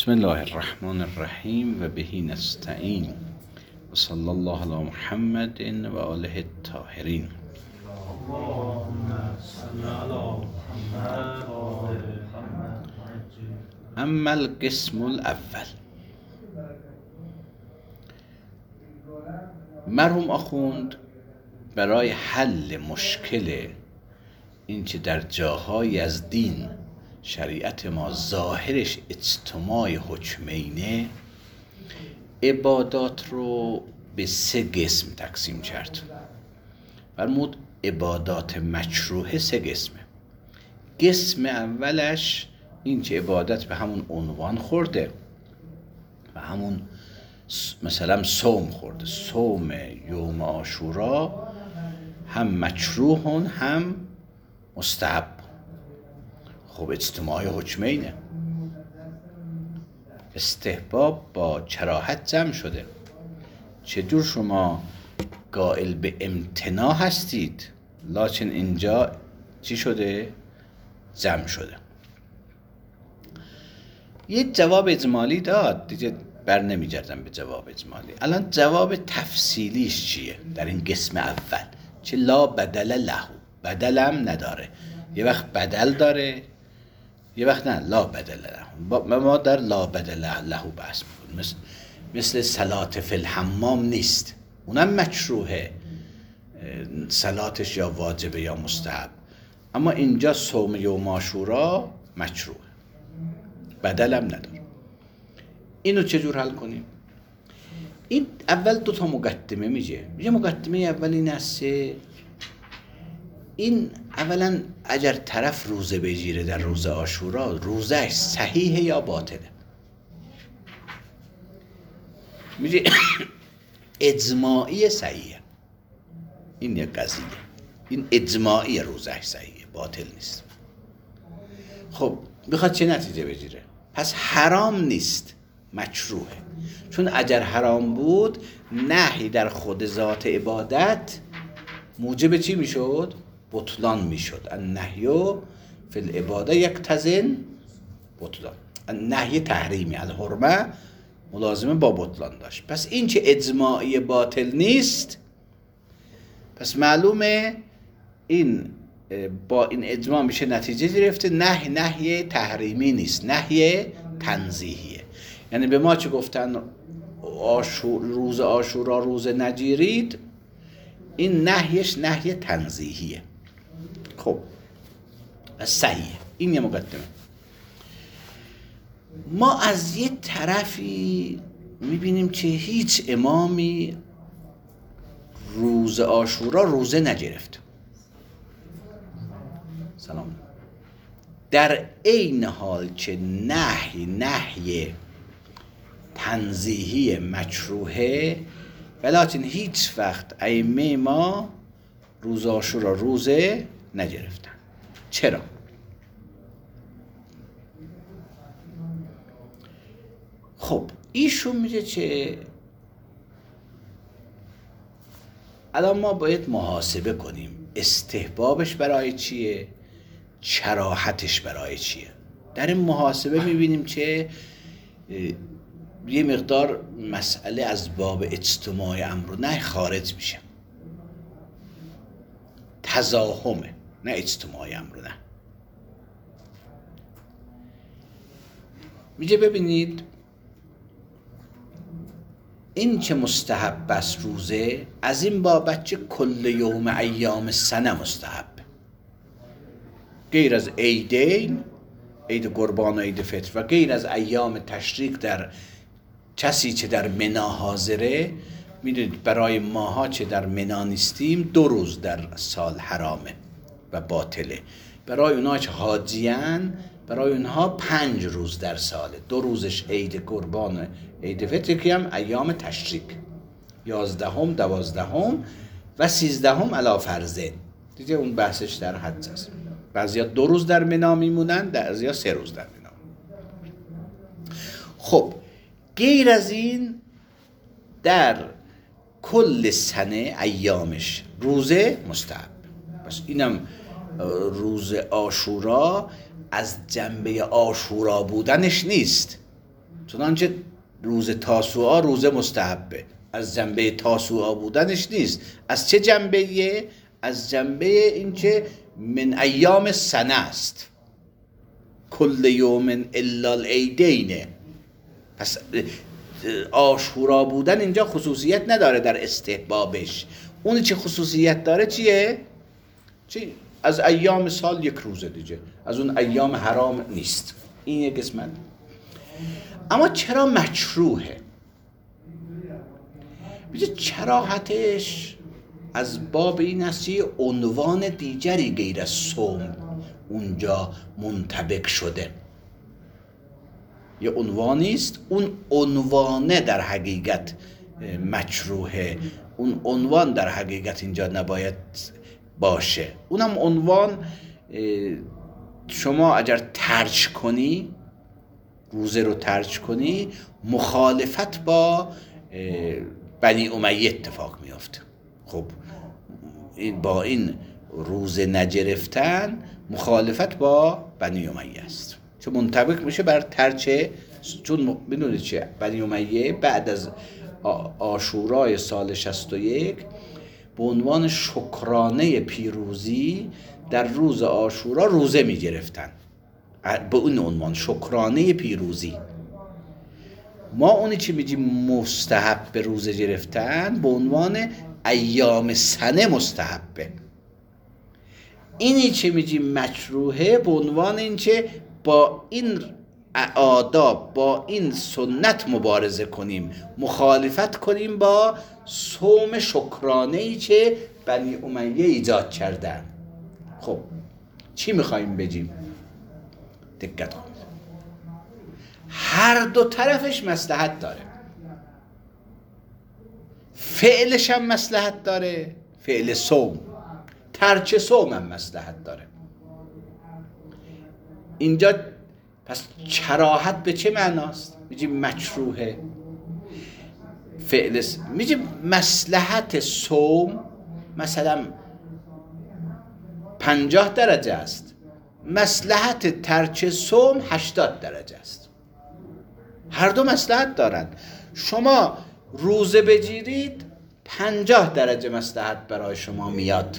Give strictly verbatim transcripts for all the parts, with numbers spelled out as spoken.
بسم الله الرحمن الرحیم و بهی نستعین و صلی الله علی محمد و آله الطاهرین. اما القسم الاول، مرحوم آخوند برای حل مشکل اینکه در جاهای از دین شریعت ما ظاهرش اجتماع حکمینه، عبادات رو به سه قسم تقسیم کرد. فرمود عبادات مکروه سه قسمه. قسم اولش این که عبادت به همون عنوان خورده و همون مثلا صوم خورده، صوم یوم عاشورا هم مکروه هم مستحب. خب اجتماع حکمینه، استحباب با کراهت جمع شده. چجور شما قائل به امتناع هستید لکن اینجا چی شده؟ جمع شده. یه جواب اجمالی داد، دیگه بر نمیگردم به جواب اجمالی. الان جواب تفصیلیش چیه در این قسم اول؟ چه لا بدل له، بدلم نداره. یه وقت بدل داره، یه وقت نه لا بدل له. ما در لا بدل له بحث میکنیم. مثل مثل صلات فی الحمام نیست، اونم مکروهه، صلاتش یا واجبه یا مستحب. اما اینجا صوم یوم عاشورا مکروه، بدلم نداره. اینو چجور حل کنیم؟ این اول دو تا مقدمه میگه. یه مقدمه اول این است، این اولا اگر طرف روزه بگیره در روز عاشورا، روزش صحیحه یا باطله؟ میگه اجماعی صحیحه. این یک قضیه، این اجماعی روزش صحیحه، باطل نیست. خب بخواد چه نتیجه بگیره؟ پس حرام نیست، مکروهه. چون اگر حرام بود نهی در خود ذات عبادت موجب چی میشد؟ بطلان میشد. النهی فی العباده یقتضی بطلان. النهی تحریمی، الحرمه ملازمه با بطلان داشت. پس این چه اجماعی باطل نیست، پس معلومه این با این اجماع میشه نتیجه گرفته نهی نهی تحریمی نیست، نهی تنزیهیه. یعنی به ما چه گفتن آشور، روز عاشورا روز نگیرید، این نهیش نهی تنزیهیه. خب صحیحه. این یه مقدمه. ما از یه طرفی میبینیم که هیچ امامی روز عاشورا روزه نگرفت. سلام. در عین حال که نهی نهی تنزیهی مکروهه، ولکن هیچ وقت ائمه ما روز عاشورا روزه نگرفتن. چرا؟ خب ایشون میگه که الان ما باید محاسبه کنیم استحبابش برای چیه، کراهتش برای چیه. در این محاسبه میبینیم که یه مقدار مسئله از باب اجتماع امر و نهی خارج میشه، تزاحمه، نه اجتماع امر و نهی. میگه ببینید این که مستحب است روزه، از این بابت که کل یوم ایام سنه مستحب، غیر از عیدین، عید قربان و عید فطر و غیر از ایام تشریق، در کسی که در منا حاضره، میدونید برای ماها که در منا نیستیم دو روز در سال حرامه و باطله. برای اونها که حاجیان، برای اونها پنج روز در ساله. دو روزش عید قربان و عید فطر، که هم ایام تشریق، یازدهم، دوازدهم و سیزدهم علی فرضه. دیگه اون بحثش در حج است. بعضیا دو روز در منا میمونن، بعضیا سه روز در منا. خب غیر از این در کل سنه ایامش روزه مستحب. پس اینم روز عاشورا از جنبه عاشورا بودنش نیست، چنانچه روز تاسوعا روز مستحبه، از جنبه تاسوعا بودنش نیست. از چه جنبه؟ از جنبه این که من ایام سنه است، کل یوم الا العیدین. پس عاشورا بودن اینجا خصوصیت نداره در استحبابش. اونی چه خصوصیت داره چیه؟ چی؟ از ایام سال یک روزه دیگه، از اون ایام حرام نیست. این یک قسمت. اما چرا مکروهه؟ میگه کراهتش از باب این است که عنوان دیگری غیر از صوم اونجا منطبق شده. یه عنوانی است، اون عنوانه در حقیقت مکروهه، اون عنوان در حقیقت اینجا نباید باشه. اونم عنوان شما اگر ترک کنی، روزه رو ترک کنی، مخالفت با بنی امیه اتفاق میافته. خب این با این روزه نگرفتن مخالفت با بنی امیه است، چون منطبق میشه بر ترک. چون بدونید چه، بنی امیه بعد از عاشورای سال شصت و یک به عنوان شکرانه پیروزی در روز عاشورا روزه میگرفتن، به اون عنوان شکرانه پیروزی. ما اونی چی میگیم مستحب به روزه گرفتن به عنوان ایام سنه مستحبه. اینی چی میگیم مکروهه به عنوان این که با این آداب، با این سنت مبارزه کنیم، مخالفت کنیم با صوم شکرانه‌ای که بنی امیه ایجاد کردن. خب چی میخوایم بگیم؟ دقت کنید، هر دو طرفش مصلحت داره. فعلش هم مصلحت داره، فعل صوم، ترک صوم هم مصلحت داره. اینجا پس کراهت به چه معناست؟ میگیم مکروهه. فعل میگیم مصلحت صوم مثلا پنجاه درجه است، مصلحت ترک صوم هشتاد درجه است. هر دو مصلحت دارند. شما روزه بگیرید پنجاه درجه مصلحت برای شما میاد،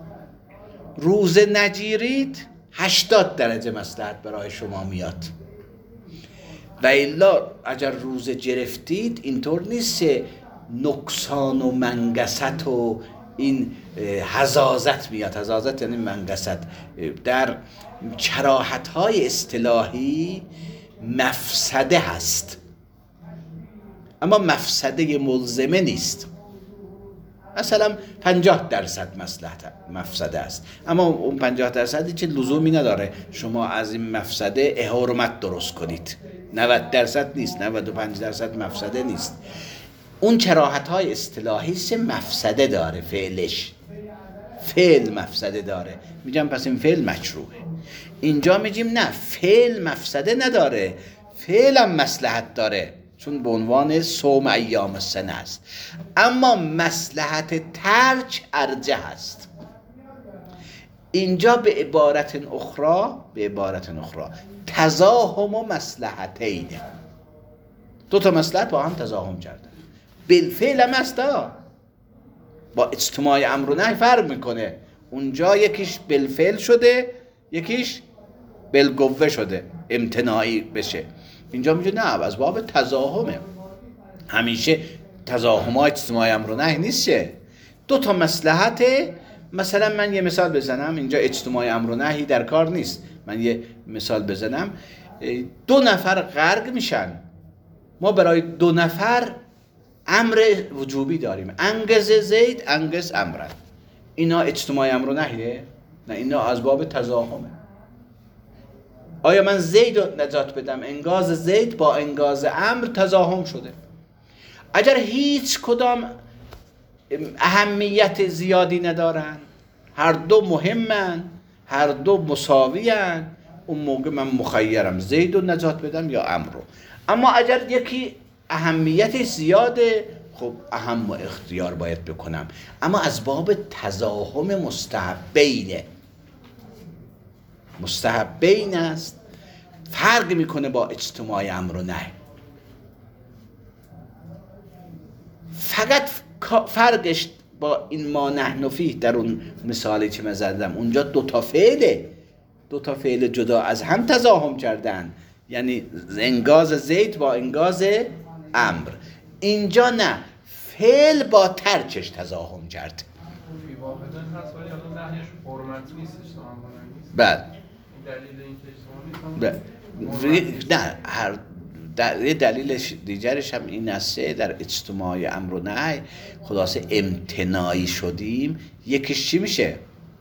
روزه نگیرید هشتاد درجه مصلحت برای شما میاد. و الا اگر روزه گرفتید اینطور نیست که نقصان و منگست و این حزازت میاد. حزازت یعنی منگست. در کراهت های اصطلاحی مفسده هست، اما مفسده ملزمه نیست. مثلا پنجاه درصد مصلحت مفسده است، اما اون پنجاه درصدی چه لزومی نداره شما از این مفسده حرمت درست کنید. نود درصد نیست، نود و پنج درصد مفسده نیست. اون کراهت های اصطلاحی سه مفسده داره. فعلش فعل مفسده داره، میگم پس این فعل مکروهه. اینجا میگیم نه، فعل مفسده نداره، فعل هم مصلحت داره، چون به عنوان صوم ایام سنه است. اما مصلحت ترک ارجح است. اینجا به عبارت اخرى به عبارت اخرى تزاحم و مصلحتین، دو تا مصلحت با هم تزاحم کردن. بالفعل هم است، با اجتماع امر و نهی فرق میکنه. اونجا یکیش بالفعل شده، یکیش بالقوه شده، امتناعی بشه. اینجا میگه نه، از باب تزاحمه. همیشه تزاحم ها اجتماع امر و نهی نیست. دو تا مصلحت. مثلا من یه مثال بزنم، اینجا اجتماع امر و نهی در کار نیست. من یه مثال بزنم، دو نفر غرق میشن، ما برای دو نفر امر وجوبی داریم، انگز زید انگز امرن. اینا اجتماع امر و نهیه؟ نه، اینا از باب تزاحمه. آیا من زید رو نجات بدم، انگاز زید با انگاز امر تزاحم شده. اگر هیچ کدام اهمیت زیادی ندارن، هر دو مهمن، هر دو مساویان، اون موقع من مخیرم زید رو نجات بدم یا امر رو. اما اگر یکی اهمیت زیاده، خب اهم و اختیار باید بکنم. اما از باب تزاحم مستحبینه. مستحبین است، فرق میکنه با اجتماع امر و نهی. فقط فرقش با این ما نحن فیه در اون مثالی که من زدم، اونجا دو تا فعله، دو تا فعل جدا از هم تزاحم کردن، یعنی انگاز زید با انگاز امر. اینجا نه، فعل با ترکش تزاحم کرد. فی واحدن هست ولی الان نهیش حرمت نیست، استعمال نیست. بله. دلیل این که استعمال نیست. نه، هر در دلیلش دیگرش هم این است در اجتماع امر و نهی خلاصه امتناعی شدیم. یکیش چی میشه؟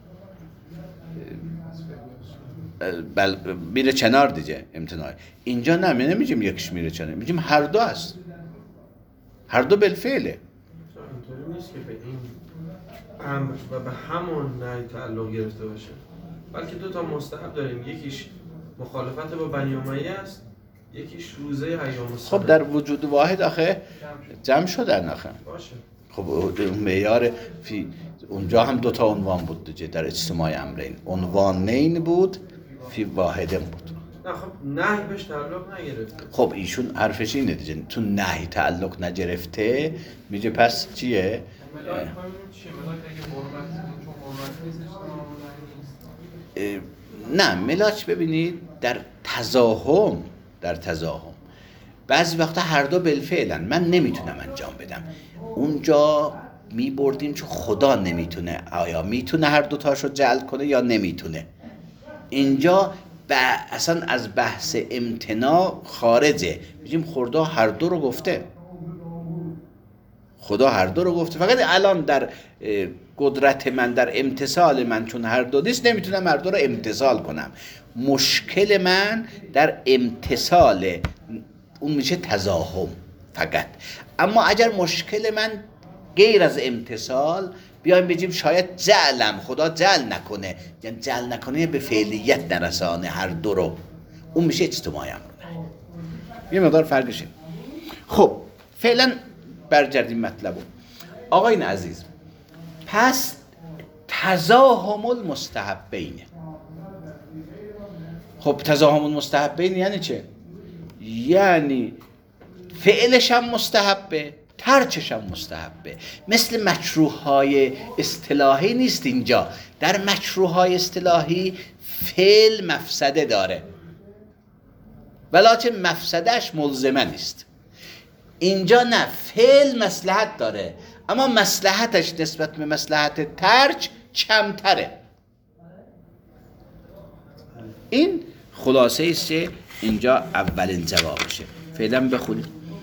بل میره کنار دیگه امتناعی. اینجا نه، می نمیگیم یکیش میره کنار، میگیم هر دو است، هر دو بالفعله. اینطوری نیست که به این امر و به همون نهی تعلق گرفته باشه، بلکه دو تا مستحب داریم، یکیش مخالفت با بنی امیه است، یکیش روزه ایام السبت. خب در وجود واحد آخه جمع شدن آخه. باشه. خب اون معیار فی اونجا هم دو تا عنوان بود دیگه در اجتماع امرین، عنوانین بود، فی واحدن بود. نه خب نهی بهش تعلق نگرفته. خب ایشون حرفش اینه دیگه، تو نهی تعلق نگرفته، میگه پس چیه؟ ملاک همین چیه؟ ملاک اگه حرمت چون حرمت نیست استعمال نیست. نه، ملاک ببینید در تزاحم، در تزاحم بعضی وقتا هر دو بالفعلن، من نمیتونم انجام بدم، اونجا میبردیم چون خدا نمیتونه، آیا میتونه هر دو تاشو جعل کنه یا نمیتونه. اینجا با اصلا از بحث امتناع خارجه، میگیم خدا هر دو رو گفته، خدا هر دو رو گفته، فقط الان در قدرت من، در امتصال من چون هر دو نیست نمیتونم هر دو رو امتصال کنم. مشکل من در امتصال اون میشه تزاحم فقط. اما اگر مشکل من غیر از امتصال، بیایم بگیم شاید جعلم خدا جعل نکنه، یعنی جعل نکنه به فعلیت نرسانه هر دو رو، اون میشه اجتماعی امر یه مقدار فرقشه. خب فعلا برگردیم مطلبو. آقایان عزیز، پس تزاحم المستحبین. خب تزاحم المستحبین یعنی چه؟ یعنی فعلش هم مستحبه، ترکش هم مستحبه. مثل مکروه های اصطلاحی نیست. اینجا در مکروه های اصطلاحی فعل مفسده داره ولکن مفسدهش ملزمه نیست. اینجا نه، فعل مصلحت داره اما مصلحتش نسبت به مصلحت ترک کمتره. این خلاصه است که اینجا اولین جوابشه. فعلا بخونیم.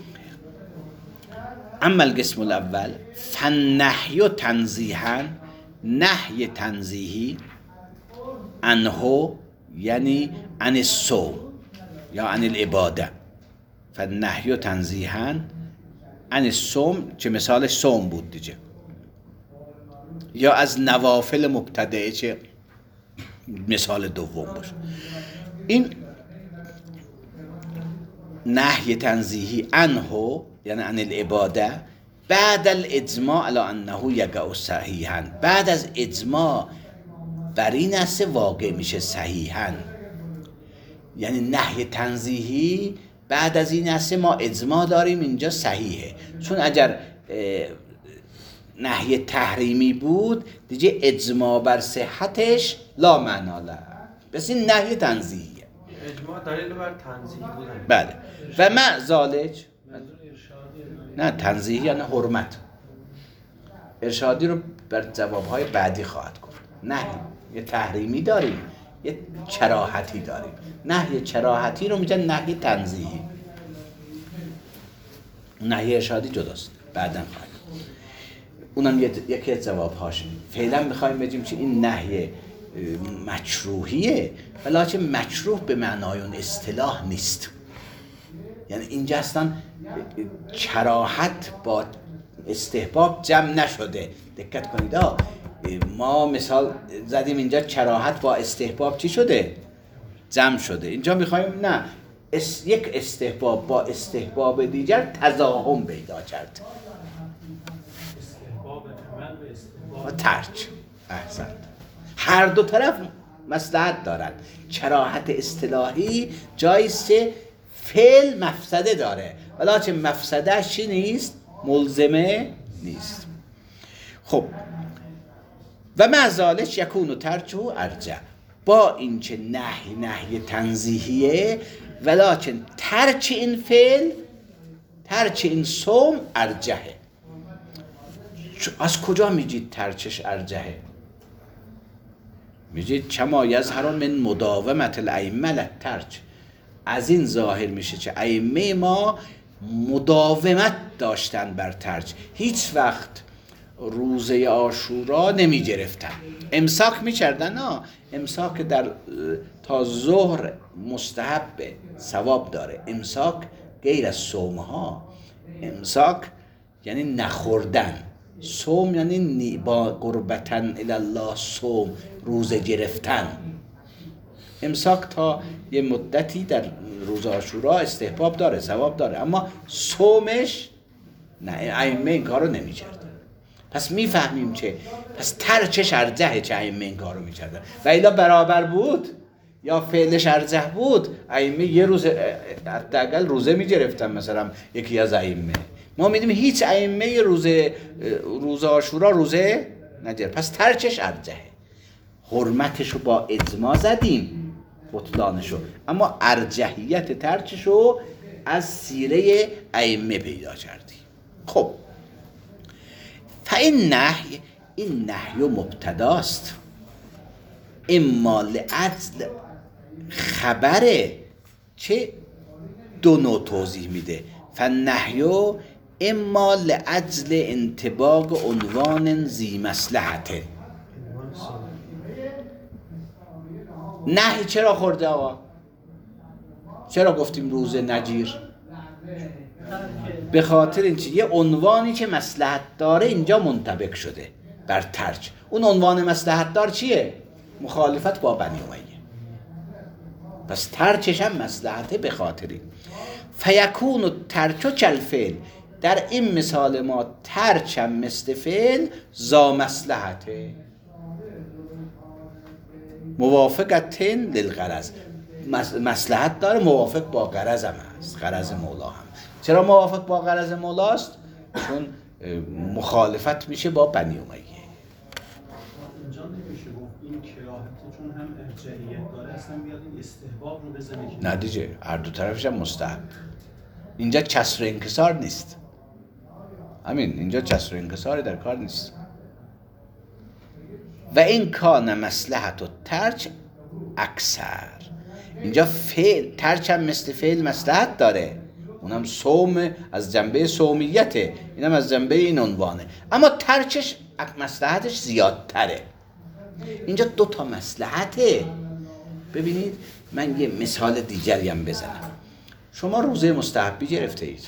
اما القسم الاول فالنهی تنزیها، نهی تنزیهی، عنه یعنی عن الصوم یا عن العباده. فالنهی تنزیها عن الصوم که مثالش صوم بود دیگه، یا از نوافل مبتدعه که مثال دوم باشه. این نهی تنزیهی عنه یعنی عن العباده بعد الاجماع علی انه یقع صحیحا، بعد از اجماع بر این است واقع میشه صحیحا. یعنی نهی تنزیهی بعد از این است ما اجماع داریم اینجا صحیحه، چون اگر نهی تحریمی بود دیگه اجماع بر صحتش لا معنا له، بس این نهی تنزیهیه. اجماع دلیل بر تنزیه بودن. بله. و مع ذالک، نه تنزیهی یعنی حرمت، ارشادی رو بر جوابهای بعدی خواهد گفت. نهی یه تحریمی داریم، یه کراهتی داریم. نهی کراهتی رو میگن نهی تنزیهی، نهی ارشادی جداست، بعداً خواهد اونم یکی از جوابهاش. فعلا میخوایم بگیم که این نهی مکروهیه ولکن مکروه به معنای اون اصطلاح نیست. یعنی اینجا اصلا کراهت با استحباب جمع نشده. دقت کنید، ما مثال زدیم اینجا کراهت با استحباب چی شده؟ جمع شده. اینجا میخوایم نه، اس یک استحباب با استحباب دیگر تزاحم پیدا کرد. استحباب عمل به استحباب و ترک. احسن. هر دو طرف مصلحت دارن. کراهت اصطلاحی جاییست که فعل مفسده داره ولکن مفسدهش چی نیست؟ ملزمه نیست. خب و معزالش یکون و ترچه و ارجع، با اینکه نهی نهی تنزیهیه ولکن ترچ این فعل ترچ این صوم ارجحه. از کجا میگید ترچش ارجحه؟ میگید کما یظهر من مداومت الائمه للترچ، از این ظاهر میشه که ائمه ما مداومت داشتن بر ترچ، هیچ وقت روزه عاشورا نمی گرفتن، امساک می کردن. نه، امساک در تا ظهر مستحب ثواب داره. امساک غیر از صوم ها، امساک یعنی نخوردن، صوم یعنی با قربتن الله صوم، روزه گرفتن. امساک تا یه مدتی در روز عاشورا استحباب داره، ثواب داره، اما صومش نه، ائمه این کارو نمی‌کردن. پس میفهمیم که پس ترچش ارجحه که ائمه این کارو می‌کردن، و الا برابر بود یا فعلش ارجح بود ائمه یه روز حداقل روزه می‌گرفتن. مثلا یکی از ائمه ما می‌دیم هیچ ائمه روزه روز عاشورا روزه نگرفت، پس ترچش ارجحه. حرمتشو با اجماع زدیم، بطلانشو، اما ارجحیت ترچشو از سیره ائمه پیدا کردیم. خب فاین نهی، این نهی مبتداست، اما لعجل خبره چه دو نوع توضیح میده. فالنهی اما لعجل انطباق عنوان ذی مصلحته. نهی چرا خورده آقا؟ چرا گفتیم روزه نگیر؟ به خاطر اینکه یه عنوانی که مصلحت داره اینجا منطبق شده بر ترچ. اون عنوان مصلحت دار چیه؟ مخالفت با بنی امیه. پس ترچش هم مصلحته به خاطری. فیکون و ترچ و کالفعل، در این مثال ما ترچ هم مثل فعل ذا مصلحته، موافقتن للغرض، مصلحت داره، موافق با غرض هم هست، غرض مولا هم. چرا موافق با غرض مولاست؟ چون مخالفت میشه با بنی امیه. اینجا نمیشه گفت این کراهت چون هم ارجحیت داره اصلا بیاد این استحباب رو بزنه که نه دیگه، هر دو طرفش هم مستحب. اینجا کسر و انکسار نیست، همین اینجا کسر و انکسار در کار نیست. و این کان مصلحت و ترچ اکثر، اینجا فعل ترچ هم مثل فعل مصلحت داره، اونم صوم از جنبه صومیته، اینم از جنبه این عنوانه، اما ترچش مصلحتش زیادتره. اینجا دو تا مصلحته. ببینید من یه مثال دیگری هم بزنم. شما روزه مستحبی گرفته اید،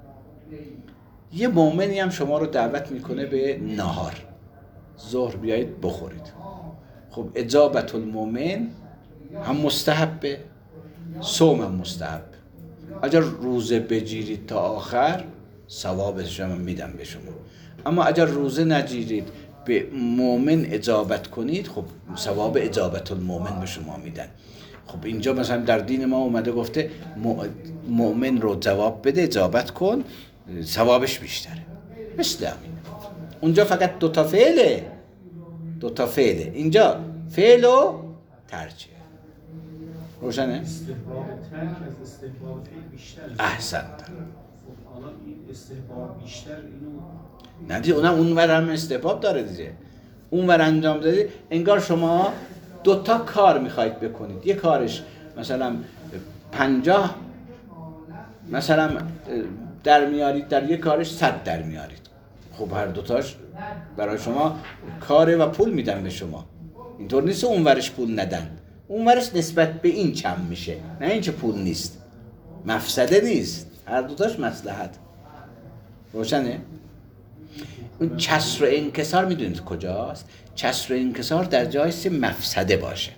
یه مومنی هم شما رو دعوت میکنه به نهار، ظهر بیایید بخورید. خب اجابت المومن هم مستحبه، صوم هم مستحب. اگر روزه بگیرید تا آخر ثوابش هم میدم به شما، اما اگر روزه نگیرید به مومن اجابت کنید، خب ثواب اجابت المومن به شما میدن. خب اینجا مثلا در دین ما اومده گفته مومن رو جواب بده، اجابت کن، ثوابش بیشتره. مثل همین اونجا فقط دو تا فعله، دو تا فعله، اینجا فعل و ترچه. روشنه؟ استحباب ترک از استحباب فعل بیشتر. احسنت. خب حالا این استحباب بیشتر اینو نه دیگه، اونم اونور هم استحباب داره دیگه، اونور انجام دادی. انگار شما دو تا کار میخواید بکنید، یه کارش مثلا پنجاه مثلا در میارید، در یه کارش صد در میارید. خب هر دوتاش برای شما کاره و پول میدن به شما. اینطور نیست اونورش پول ندن، اونورش نسبت به این کم میشه، نه اینکه پول نیست، مفسده نیست، هر دوتاش مصلحت. روشنه؟ اون کسر و انکسار میدونید کجاست؟ کسر و انکسار در جایست مفسده باشه.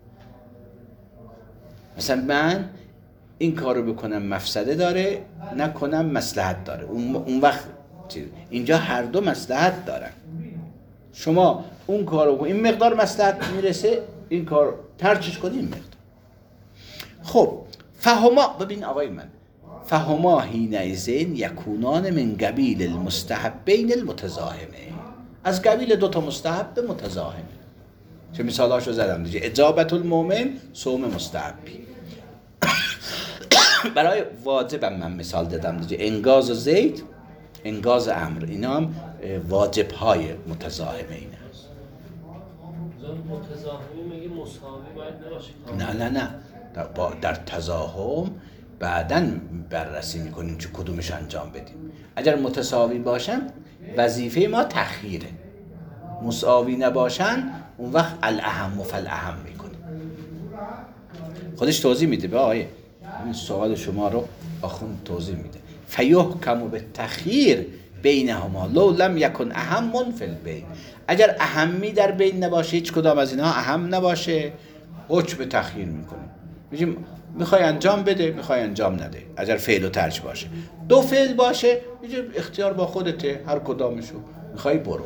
مثلا من این کارو بکنم مفسده داره، نکنم مصلحت داره. اون, اون وقت اینجا هر دو مصلحت دارن. شما اون کارو این مقدار مصلحت میرسه، این کار ترچش کنی این مقدار. خب فهما، ببین آقای من، فهما حینئذ یکونان من قبیل المستحبین المتزاحمه، از قبیل دو تا مستحب متزاحمه. چه مثالاشو زدم دیگه، اجابت المؤمن صوم مستحبی. برای واجبم من مثال دادم دیگه، انگاز زید، انگاز امر، اینا هم واجب های متزاحمه این هست. متزاحمی میگه مساوی باید نباشه؟ نه نه نه، در, در تزاحم بعداً بررسی میکنیم چه کدومش انجام بدیم. اگر متساوی باشن وظیفه ما تخییره، مساوی نباشن اون وقت الاهم فالاهم میکنیم. خودش توضیح میده به آیه این سوال شما رو آخوند توضیح میده. فیحکم بالتخییر بینهما لو لم یکن اهم فی البین، اگر اهمی در بین نباشه، هیچ کدام از اینها اهم نباشه، حکم تخییر میکنیم. میگیم میخوای انجام بده، میخوای انجام نده. اگر فعل و ترک باشه، دو فعل باشه، میگیم اختیار با خودته، هر کدامشو میخوای برو.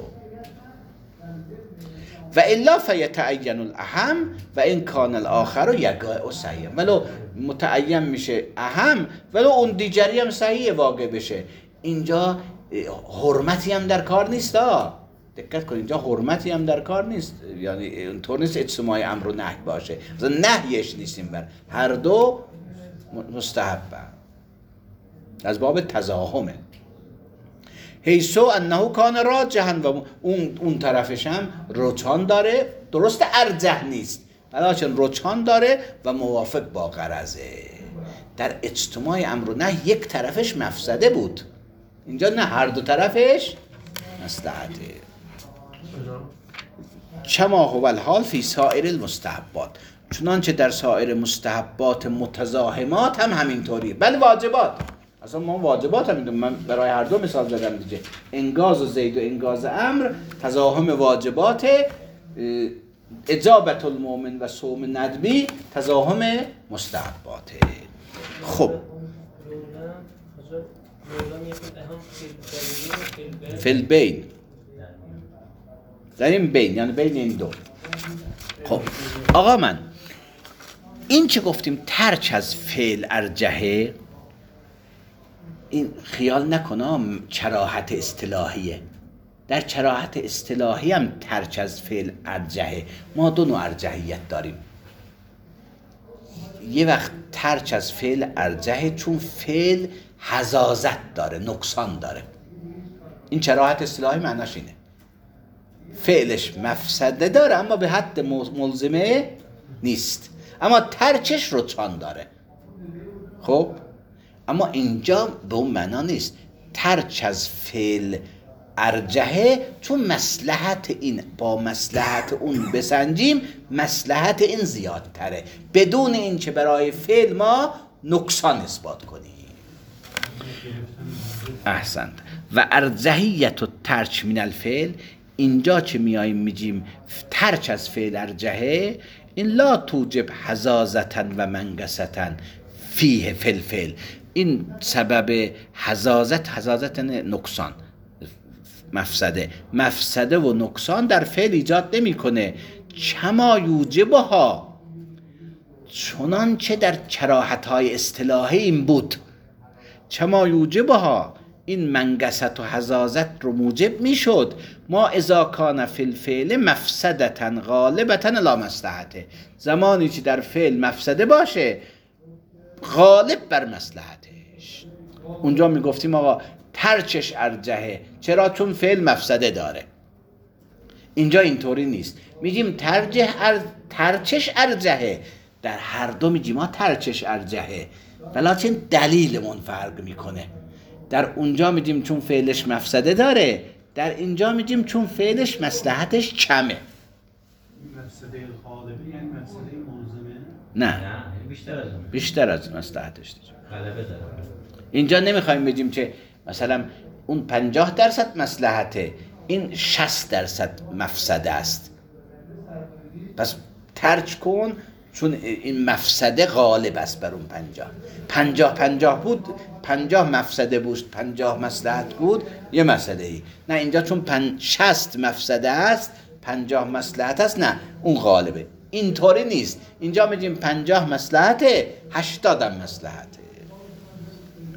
و الا فیتعین الاهم و این کان الاخر یقع صحیح، ولو متعین میشه اهم ولو اون دیگری هم صحیح واقع بشه. اینجا حرمتی هم در کار نیست ها، دقت کن، اینجا حرمتی هم در کار نیست، یعنی اینطور نیست اجتماع امر و نهی باشه، مثلا نهیش نیستیم، بر هر دو مستحبه، از باب تزاحمه. حیث انه کان راجحا، و اون اون طرفش هم رجحان داره، درست ارجح نیست بلکه رجحان داره و موافق با غرضه. در اجتماع امر و نهی یک طرفش مفسده بود، اینجا نه، هر دو طرفش مصلحته. کما هو الحال فی سایر المستحبات، چنانچه در سایر مستحبات متزاحمات هم همینطوریه. بل واجبات، اصلا ما واجبات هم میدونم، من برای هر دو مثال زدم دیگه، انگاز و زید و انگاز امر تزاحم واجبات، اجابت المؤمن و صوم ندبی تزاحم مستحباته. خب فی البین، در این بین یعنی بین این دو. خب آقا من این چه گفتیم ترک از فعل ارجحه، این خیال نکنم چراحت اصطلاحیه، در چراحت اصطلاحی هم ترک از فعل ارجحه. ما دو نوع ارجحیت داریم. یه وقت ترک از فعل ارجحه چون فعل حزازت داره، نقصان داره، این چراحت اصطلاحی معناش اینه، فعلش مفسده داره اما به حد ملزمه نیست، اما ترکش رجحان داره. خب اما اینجا به اون معنا نیست. ترک از فعل ارجحه چون مصلحت این با مصلحت اون بسنجیم، مصلحت این زیادتره، بدون این که برای فعل ما نقصان اثبات کنیم. احسنت. و ارجحیت و ترک من الفعل، اینجا که میاییم میگیم ترک از فعل ارجحه، این لا توجب حزازتن و منگستن فیه فل فعل، این سبب حزازت، حزازت نقصان، مفسده، مفسده و نقصان در فعل ایجاد نمیکنه. کما یوجبها، چنانچه در کراهت های اصطلاحی این بود، کما یوجبها، این منگست و حزازت رو موجب میشد. ما اذا کان فی الفعل مفسدتن غالبتن لا مصلحته، زمانی که در فعل مفسده باشه غالب بر مصلحتش، اونجا میگفتیم آقا ترکش ارجحه، چرا؟ چون فعل مفسده داره. اینجا اینطوری نیست، میگیم ترجح ار... ترکش ارجحه، در هر دو میگیم ما ترکش ارجحه، ولیکن دلیلمون فرق میکنه. در اونجا میگیم چون فعلش مفسده داره، در اینجا میگیم چون فعلش مصلحتش کمه. مفسده غالبه یعنی مفسده ملزمه؟ نه، نه بیشتر از اون، بیشتر از مصلحتش داره. غلبه داره. اینجا نمیخوایم بگیم که مثلا اون پنجاه درصد مصلحته، این شصت درصد مفسده است، پس ترک کن چون این مفسده غالب است بر اون پنجاه. پنجاه پنجاه بود، پنجاه مفسده بود، پنجاه مصلحت بود، یه مسئله ای. نه اینجا چون پن... شصت مفسده است، پنجاه مصلحت است، نه اون غالبه. اینطوری نیست، اینجا میگیم پنجاه مصلحته، هشتاد هم مصلحته.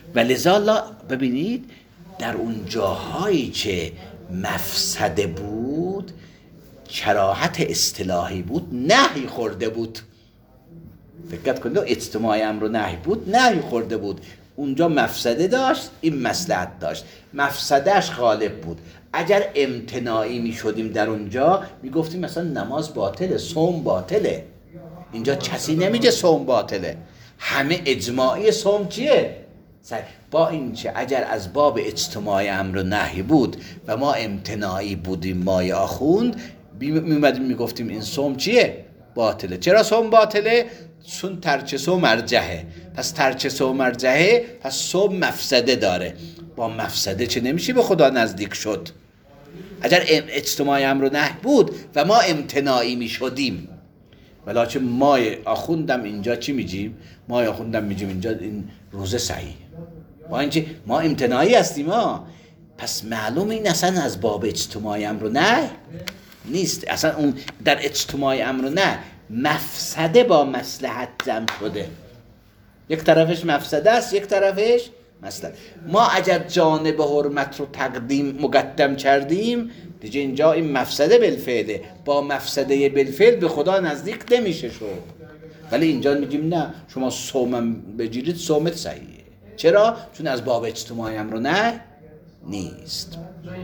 و لذا لا ببینید در اون جاهایی که مفسده بود، کراهت اصطلاحی بود، نهی خورده بود. فکر کنید اجتماع امر و نهی بود، نهی خورده بود. اونجا مفسده داشت، این مصلحت داشت، مفسدهش غالب بود. اگر امتناعی می شدیم در اونجا می گفتیم مثلا نماز باطله، صوم باطله. اینجا کسی نمیگه صوم باطله، همه اجماعی صوم چیه؟ با اینکه اگر از باب اجتماع امر و نهی بود و ما امتناعی بودیم مای آخوند، میمدیم میگفتیم این صوم چیه؟ باطله. چرا صوم باطله؟ چون ترک صوم مرجحه. پس ترک صوم مرجحه، پس صوم مفسده داره. با مفسده چه نمیشه به خدا نزدیک شد؟ اگر اجتماع امر و نهی بود و ما امتناعی میشدیم، ولیکن مای آخوندم اینجا چی میگیم؟ مای آخوندم میگیم اینجا این روزه صحیح. با اینکه ما امتناعی هستیم ها، پس معلوم این اصلا از باب اجتماع امر و نهی نیست. اصلا اون در اجتماع امر و نهی مفسده با مصلحت جمع شده. یک طرفش مفسده است، یک طرفش مصلحت. ما اگر جانب حرمت رو تقدیم مقدم کردیم دیگه اینجا این مفسده بالفعله، با مفسده بالفعل به خدا نزدیک نمیشه شد. ولی اینجا میگیم نه، شما صومم بگیرید صومت صحیحه. چرا؟ چون از باب اجتماع امر و نهی نیست.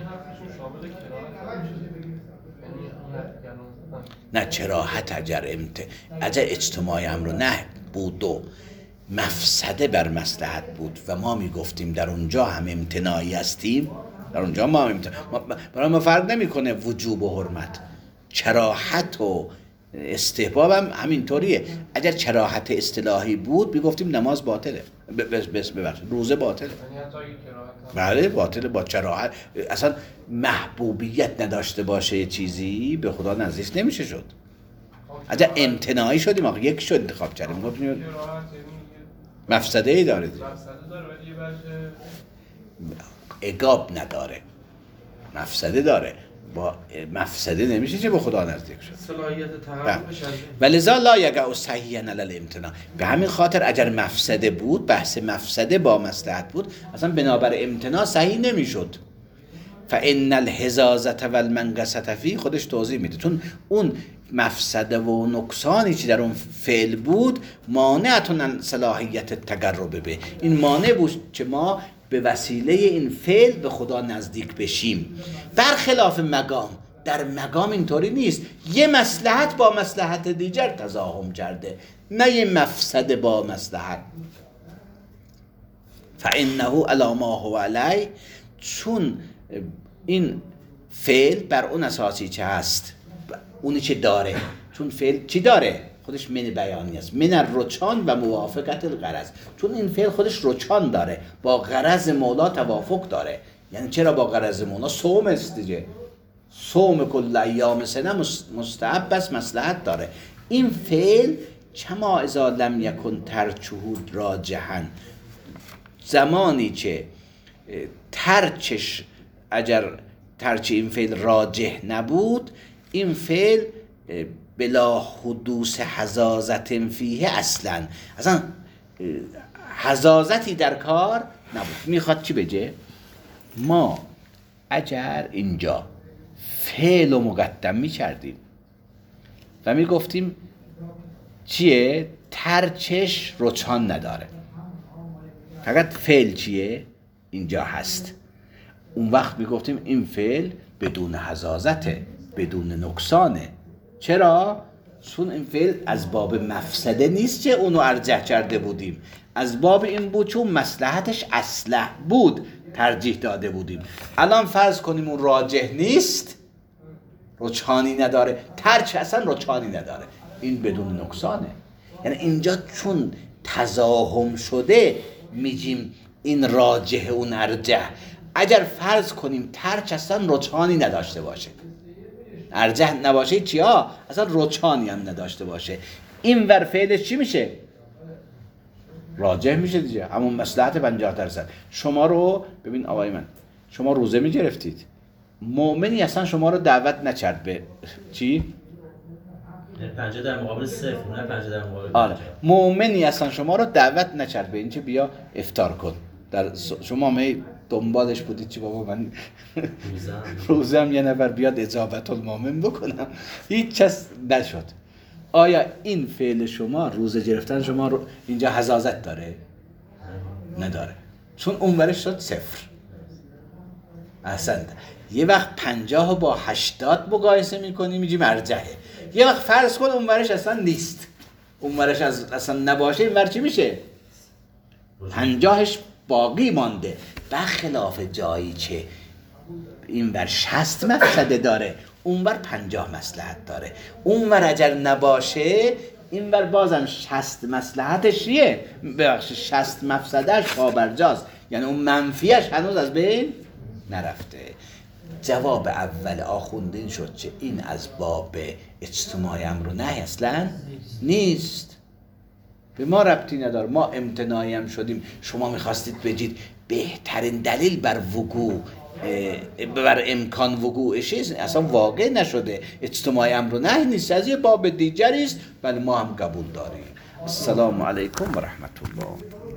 نه چراحت اگر امت اگر اجتماع امر و نهی بود و مفسده بر مصلحت بود و ما میگفتیم در اونجا هم امتناعی هستیم، در اونجا ما هم امتناعی، برای ما فرق نمیکنه وجوب و حرمت، کراهت و استحباب هم همینطوریه. اگر کراهت اصطلاحی بود میگفتیم نماز باطله، بس ببخشید روزه باطله. بله باطله با کراهت. اصلا محبوبیت نداشته باشه یه چیزی به خدا نزدیک نمیشه شد. اگر امتناعی شدیم آخه یک شد انتخاب کردیم گفتیم مفسده ای داره، عقاب نداره، مفسده داره. با مفسده نمیشه چه به خدا نزدیک شد. صلاحیت تحققش ولذا لا یقع صحیحا علی الامتناع. به همین خاطر اگر مفسده بود، بحث مفسده با مصلحت بود، اصلا بنابر امتناع صحیح نمیشد. فان الحزازه والمنقصه فی، خودش توضیح میده، چون اون مفسده و نقصانی که در اون فعل بود مانعتون عن صلاحیت تقرب به، این مانع بود که ما به وسیله این فعل به خدا نزدیک بشیم. برخلاف مقام، در مقام اینطوری نیست، یه مصلحت با مصلحت دیگر تزاحم کرده، نه یه مفسده با مصلحت. فانه علی ما هو علی، چون این فعل بر اون اساسی که هست، اونی که داره، چون فعل چی داره؟ خودش من بیانی است، من الرجحان و موافقت الغرض. چون این فعل خودش رجحان داره، با غرض مولا توافق داره. یعنی چرا با غرض مولا؟ صوم است دیگه، صوم کل ایام سنه مستحب است، مصلحت داره. این فعل کما اذا لم یکن ترکه راجحا، زمانی که ترکش، اگر ترک این فعل راجح نبود، این فعل بلا حدوث حزازت فیه اصلا، اصلا حزازتی در کار نبود. میخواد چی بگه؟ ما اگر اینجا فعل و مقدم میکردیم و میگفتیم چیه؟ ترکش رجحان نداره، فقط فعل چیه؟ اینجا هست. اون وقت میگفتیم این فعل بدون حزازته، بدون نقصانه. چرا؟ چون این فعل از باب مفسده نیست که اونو ارجح کرده بودیم، از باب این بود چون مصلحتش اصلح بود ترجیح داده بودیم. الان فرض کنیم اون راجح نیست، رجحانی نداره، ترک اصلا رجحانی نداره، این بدون نقصانه. یعنی اینجا چون تزاحم شده میگیم این راجح اون ارجح. اگر فرض کنیم ترک اصلا رجحانی نداشته باشه، ارجح نباشه چیا؟ اصلا رجحانی هم نداشته باشه، این ور فعلش چی میشه؟ راجح میشه دیگه، همون مصلحت پنجاه درصد. شما رو ببین آقای من، شما روزه میگرفتید، مؤمنی اصلا شما رو دعوت نکرد به چی؟ پنجاه در مقابل صفر، نه پنجاه در مقابل آره، مؤمنی اصلا شما رو دعوت نکرد به اینکه بیا افطار کن، در شما می دنبالش بودید چی بابا من روزم روزم یه نفر بیاد اجابت المؤمن بکنم، هیچ کس نشد. آیا این فعل شما روزه گرفتن شما رو اینجا حزازت داره؟ نداره، چون اونورش شد صفر. احسنت. یه وقت پنجاه با هشتاد مقایسه میکنی میگی مرجحه، یه وقت فرض کن اونورش اصلا نیست، اونورش اصلا نباشه، اینور چی میشه؟ پنجاهش باقی مانده. بخلاف جایی که اینور شصت مفسده داره اونور پنجاه مصلحت داره، اونور اگر نباشه اینور بازم شصت مصلحتش چیه؟ ببخشید شصت مفسدهش پابرجاست، یعنی اون منفیش هنوز از بین نرفته. جواب اول آخوندین شد که این از باب اجتماع امر و نهی اصلا نیست، به ما ربطی نداره، ما امتناعی هم شدیم. شما میخواستید بگید بهترین دلیل بر وقوع بر امکان وقوعش اصلا واقع نشده، اجتماع امر و نهی نیست، از یه باب دیگری است، ولی ما هم قبول داریم. السلام علیکم و رحمت الله.